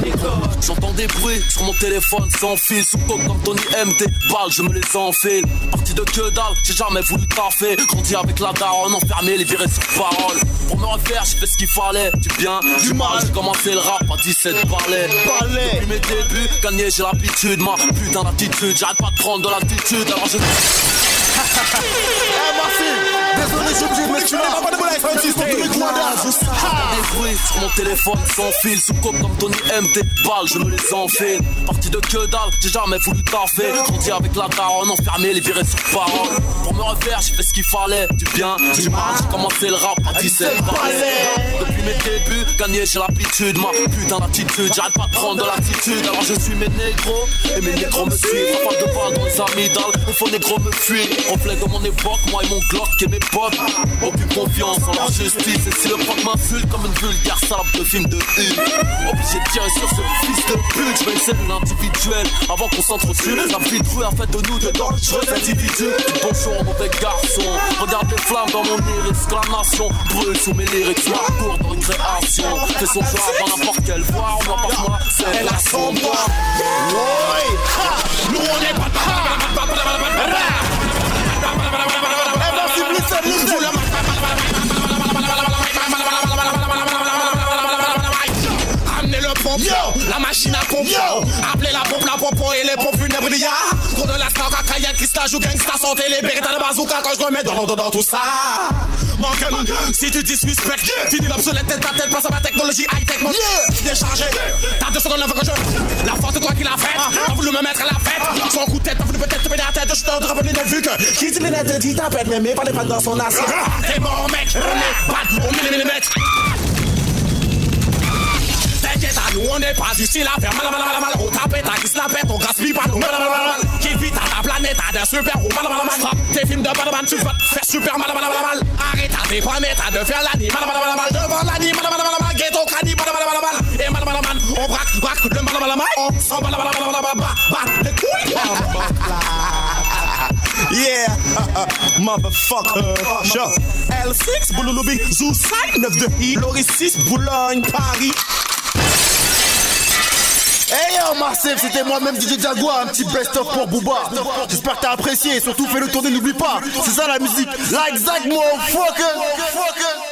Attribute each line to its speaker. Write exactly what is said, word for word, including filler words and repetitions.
Speaker 1: J'entends des bruits sur mon téléphone sans fil. Sous coke comme Tony M, tes balles, je me les enfile. Parti de que dalle, j'ai jamais voulu taffer. Grandi avec la daronne, enfermé, les virer sur parole. Pour me refaire, j'ai fait ce qu'il fallait. Du bien, du mal, j'ai commencé le rap à dix-sept balais. Depuis mes débuts, gagner j'ai l'habitude. Ma putain d'attitude, j'arrête pas de prendre de l'attitude. Alors je...
Speaker 2: Eh merci, désolé j'ai obligé de mettre tu là.
Speaker 1: Des bruits sur mon téléphone sans fil. Sous coke comme Tony M, tes balles, je me les enfile. Parti de que dalle, j'ai jamais voulu taffer. Grandi avec la daronne, enfermé, les virer sur parole. Pour me refaire, j'ai fait ce qu'il fallait. Du bien, du mal, j'ai commencé le rap à dix-sept balais. Depuis mes débuts, gagner j'ai l'habitude. Ma putain d'attitude, j'arrête pas de prendre de l'attitude. Alors je suis mes négros, et mes négros me suivent. Pas de balles dans les amygdales, il faut négros me fuir. Reflet de mon époque, moi et mon Glock et mes potes. Aucune confiance en la justice. Et si le proc m'insulte comme une vulgaire salope de film de une, obligé de tirer sur ce fils de pute. Je vais une cellule individuelle avant qu'on s'entretue. La vie de rue a fait de nous de dangereux individus. Bonjour mauvais garçon, regarde les flammes dans mon iris. Que la nation brûle sous mes lyrics. Ma cour de récréation fait son choix dans n'importe quelle voie. On n'en parle pas, c'est la sombre.
Speaker 3: Nous on est pas amenez le pompe, la machine à pompe. Appelez la pompe, la pompe et les pompes funèbres d'I A. Pour de la star, cacaillette, qui stage ou gangsta, santé, les bérétas de bazooka quand je remets dans, dans, dans tout ça. Manquel, si tu disrespect, fini l'obsolète, tête à tête, passe à ma technologie high-tech, mon déchargé. T'as deux secondes avant que je. La force de toi qui l'a faite, t'as voulu me mettre à la fête. Son coup de tête, t'as voulu peut-être te péter la tête, je te rappelle les vu que. Qui dit les lettres, dit ta pète, mais mais pas les pattes dans son assiette. T'es bon, mec, on est pas au millimètre. T'inquiète, à nous, on n'est pas d'ici là, faire mal, mal, mal, mal. On tape, t'as qui se la pète, on gaspille pas, nous, mal, mal, mal, mal. Qui vit à ta planète, t'as des super roues, mal, mal, mal, mal. Tes films de Batman, tu vas te faire super mal, mal, mal, mal. Arrête, t'as des premiers, t'as de faire l'année, mal, mal, mal, mal. Devant l'année, mal, mal, mal, mal. Ghetto, crani, mal, mal, mal, mal. Et mal, mal, mal, mal. On braque, braque, le mal, mal, mal, mal. On s'en mal, mal, mal, mal, mal, mal. Bat, les couilles. Yeah, motherfucker. Sure. L six, Boulouloubi, Zoussaï, neuf de I, Loris six, Boulogne, Paris.
Speaker 2: Hey yo Marcel, c'était moi-même D J Jaguar, un petit best-of pour Booba. J'espère que t'as apprécié et surtout fais le tourner, n'oublie pas. C'est ça la musique. Like Zach, motherfucker.